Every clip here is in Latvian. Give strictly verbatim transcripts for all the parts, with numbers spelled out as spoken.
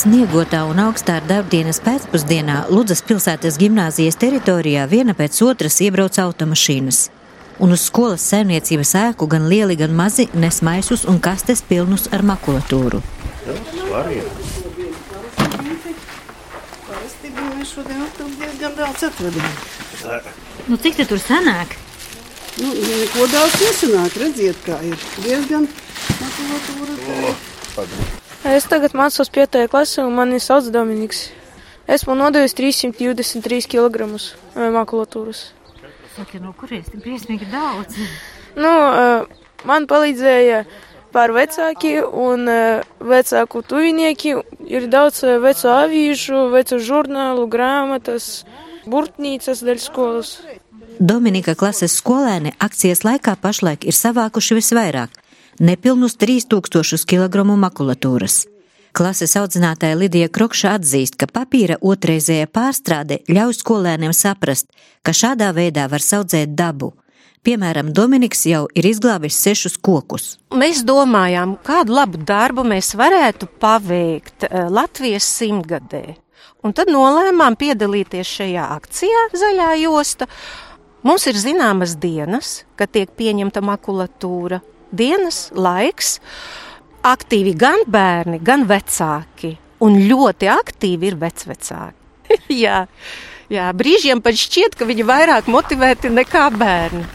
sniegotā un augstā darbdienas pēcpusdienā Ludzas pilsētas gimnāzijas teritorijā viena pēc otras iebrauc automašīnas. Un uz skolas saimniecības ēku gan lieli, gan mazi nes maisus un kastes pilnus ar makulatūru. Nu, cik te tur sanāk? Nu, neko daudz nesanāk, redziet, kā ir diezgan makulatūra. Es tagad mācos piektajā klasē un mani sauc Dominiks. Esmu nodevis trīssimt divdesmit trīs kilogramus makulatūras. Saka, no kuries? Tik briesmīgi daudz. Nu, man palīdzēja pār vecāki un vecāku tuvinieki. Ir daudz vecu avīžu, vecu žurnālu, grāmatas, burtnīcas dēļ skolas. Dominika klases skolēni akcijas laikā pašlaik ir savākuši visvairāk – nepilnus trīs tūkstošus kilogramu makulatūras. Klases audzinātāja Lidija Krokša atzīst, ka papīra otrreizēja pārstrāde ļauj skolēniem saprast, ka šādā veidā var audzēt dabu. Piemēram, Dominiks jau ir izglābis sešus kokus. Mēs domājām, kādu labu darbu mēs varētu paveikt Latvijas simtgadē. Un tad nolēmām piedalīties šajā akcijā Zaļā josta. Mums ir zināmas dienas, kad tiek pieņemta makulatūra. Dienas, laiks, aktīvi gan bērni, gan vecāki. Un ļoti aktīvi ir vecvecāki. jā, jā, brīžiem pat šķiet, ka viņi vairāk motivēti nekā bērni.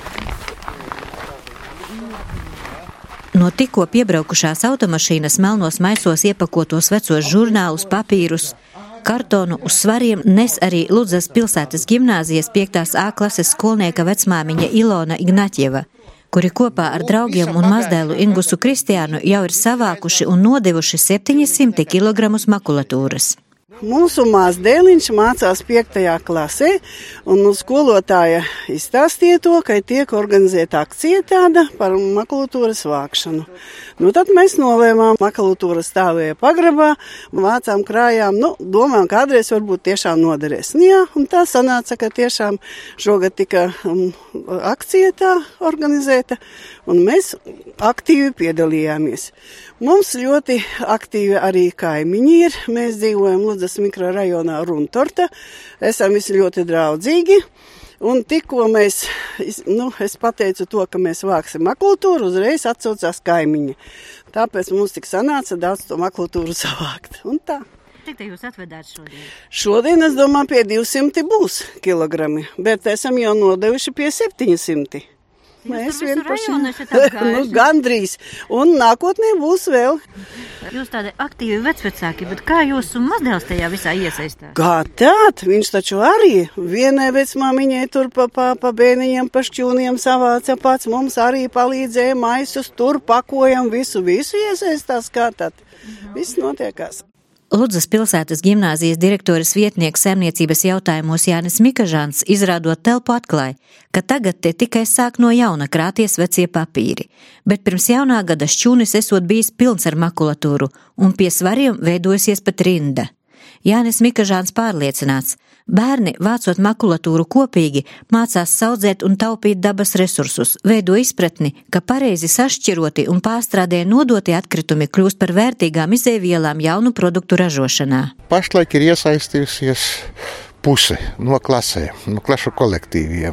No tikko piebraukušās automašīnas melnos maisos iepakotos vecos žurnālus, papīrus, kartonu uz svariem nes arī Ludzas pilsētas gimnāzijas piektās A klases skolnieka vecmāmiņa Ilona Ignaķieva, kuri kopā ar draugiem un mazdēlu Ingusu Kristiānu jau ir savākuši un nodevuši septiņsimt kilogramus makulatūras. Mūsu mazdēliņš mācās piektajā klasē, un skolotāja izstāstīja to, ka tiek organizēta akcija tāda par makulatūras vākšanu. Nu, tad mēs nolēmām, makulatūra stāvēja pagrabā, vācām krājām, nu, domājām, kādreiz varbūt tiešām noderēs. Nu, jā, un tā sanāca, ka tiešām šogad tika um, akcija tā organizēta, un mēs aktīvi piedalījāmies. Mums ļoti aktīvi arī kaimiņi ir. Mēs dzīvojam Ludzas mikrorajonā Runtorta. Esam visi ļoti draudzīgi. Un tikko mēs, nu, es pateicu to, ka mēs vāksim makulatūru, uzreiz atsaucās kaimiņi. Tāpēc mums tik sanāca daudz to makulatūru savākt. Un tā. Cik te jūs atvedāt šodien? Šodien, es domāju, pie divsimt būs kilogrami, bet esam jau nodevuši pie septiņsimt. Mēs vienkārši nu, gandrīz. Un nākotnē būs vēl. Jūs tādi aktīvi vecvecāki, bet kā jūsu mazdēls tajā visā iesaistās? Kā tād? Viņš taču arī vienai vecmāmiņai tur pa, pa, pa bēniņiem, pa šķūniem savāca pats. Mums arī palīdzēja maisus, tur pakojam visu, visu iesaistās kā tad. Viss notiekās. Ludzas pilsētas gimnāzijas direktoras vietnieks saimniecības jautājumos Jānis Mikažāns, izrādot telpu, atklāja, ka tagad te tikai sāk no jauna krāties vecie papīri, bet pirms jaunā gada šķūnis esot bijis pilns ar makulatūru un pie svariem veidojusies pat rinda. Jānis Mikažāns pārliecināts, bērni, vācot makulatūru kopīgi, mācās audzēt un taupīt dabas resursus, veido izpratni, ka pareizi sašķiroti un pārstrādē nodotie atkritumi kļūst par vērtīgām izēvielām jaunu produktu ražošanā. Pašlaik ir iesaistījusies puse no klasē, no klašu kolektīviem.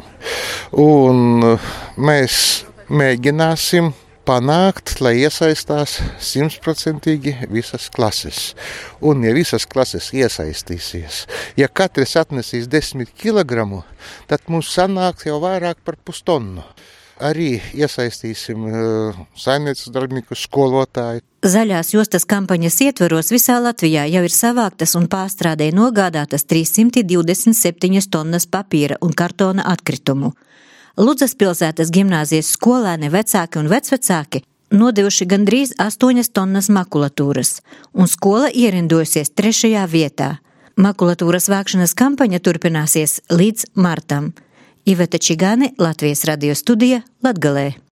Un mēs mēģināsim panākt, lai iesaistās simtprocentīgi visas klases. Un ja visas klases iesaistīsies, ja katrs atnesīs desmit kilogramu, tad mums sanāks jau vairāk par pustonu. Arī iesaistīsim uh, saimniecības darbiniekus, skolotāju. Zaļās jostas kampaņas ietveros visā Latvijā jau ir savāktas un pārstrādē nogādātas trīssimt divdesmit septiņas tonnas papīra un kartona atkritumu. Ludzas pilsētas gimnāzijas skolēni, vecāki un vecvecāki nodevuši gandrīz astoņas tonnas makulatūras, un skola ierindojusies trešajā vietā. Makulatūras vākšanas kampaņa turpināsies līdz martam. Iveta Čigāne, Latvijas radio studija, Latgalē.